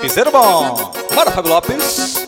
Piseiro bom. Bora, Fábio Lopes.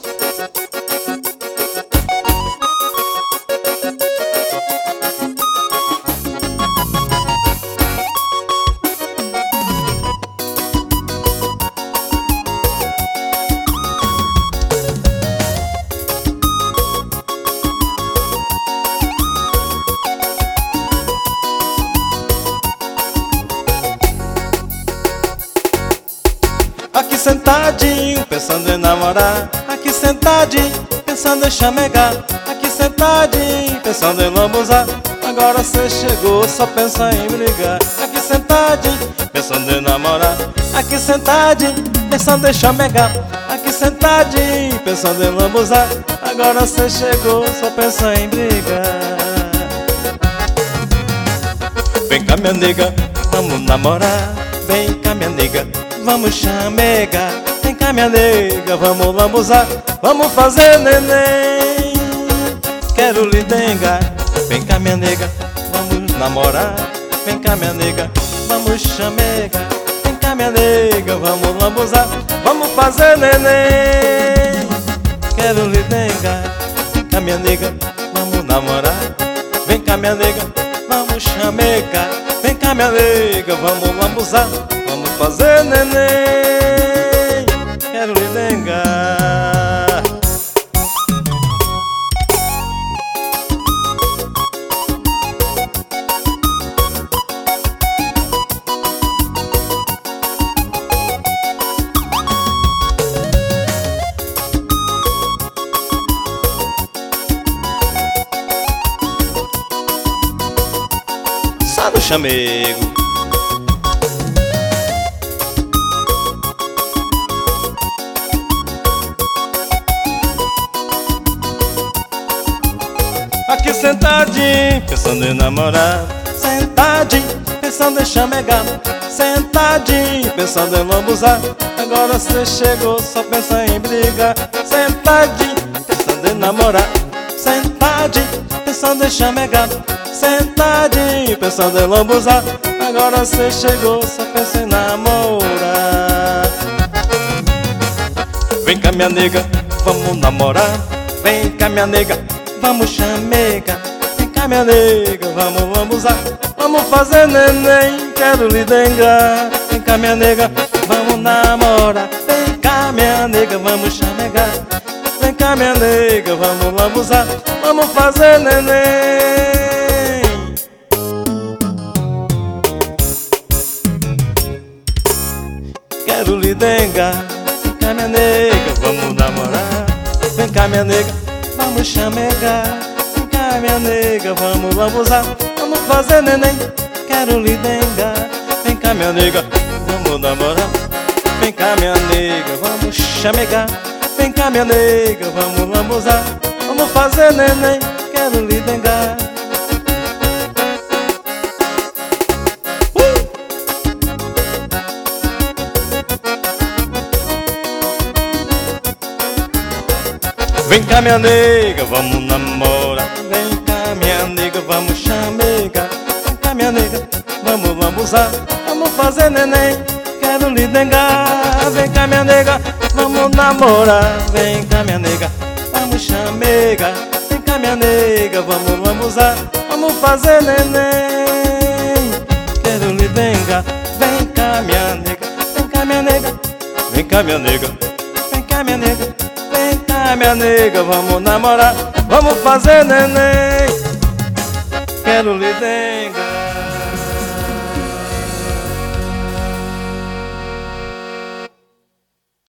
Aqui sentadinho, pensando em namorar. Aqui sentadinho, pensando em chamegar. Aqui sentadinho, pensando em lambuzar. Agora cê chegou, só pensa em brigar. Aqui sentadinho, pensando em namorar. Aqui sentadinho, pensando em chamegar. Aqui sentadinho, pensando em lambuzar. Agora cê chegou, só pensa em brigar. Vem cá minha nega, vamos namorar. Vem cá minha nega, vamos chamegar. Vem cá minha nega, vamos lambuzar. Vamos fazer neném, quero lhe dengar. Vem cá minha nega, vamos namorar. Vem cá minha nega, vamos chamegar. Vem cá minha nega, vamos lambuzar. Vamos fazer neném, quero lhe dengar. Vem cá minha nega, vamos namorar. Vem cá minha nega, vamos chamegar. Vem cá minha nega, vamos lambuzar. Vamos fazer neném, quero lhe dengar. Só no chamego. Aqui sentadinho, pensando em namorar. Sentadinho, pensando em chamegar. Sentadinho, pensando em lambuzar. Agora cê chegou, só pensa em brigar. Sentadinho, pensando em namorar. Sentadinho, pensando em chamegar. Sentadinho, pensando em lambuzar. Agora cê chegou, só pensa em namorar. Vem cá minha nega, vamos namorar. Vem cá minha nega, vamos chamegar. Vem cá minha nega, vamos lambuzar. Vamos fazer neném, quero lhe dengar. Vem cá minha nega, vamos namorar. Vem cá minha nega, vamos chamegar. Vem cá minha nega, vamos lambuzar. Vamos fazer neném, quero lhe dengar. Vem cá minha nega, vamos namorar. Vem cá minha nega, vamos chamegar. Vem cá minha nega, vamos lambuzar. Vamos fazer neném, quero lhe dengar. Vem cá minha nega, vamos namorar. Vem cá minha nega, vamos chamegar. Vem cá minha nega, vamos lambuzar. Vamos fazer neném, quero lhe dengar. Vem cá minha nega, vamos namorar. Vem cá minha nega, vamos chamegar. Vem cá minha nega, vamos lambuzar. Vamos fazer neném, quero lhe dengar. Vem cá minha nega, vamos namorar. Vem cá minha nega, vamos chamegar. Vem cá minha nega, vamos lambuzar. Vamos fazer neném, quero lhe dengar. Vem cá minha nega, vem cá minha nega. Vem cá minha nega, vem cá minha nega. Vem cá minha nega, vamos namorar. Vamos fazer neném, quero lhe dengar.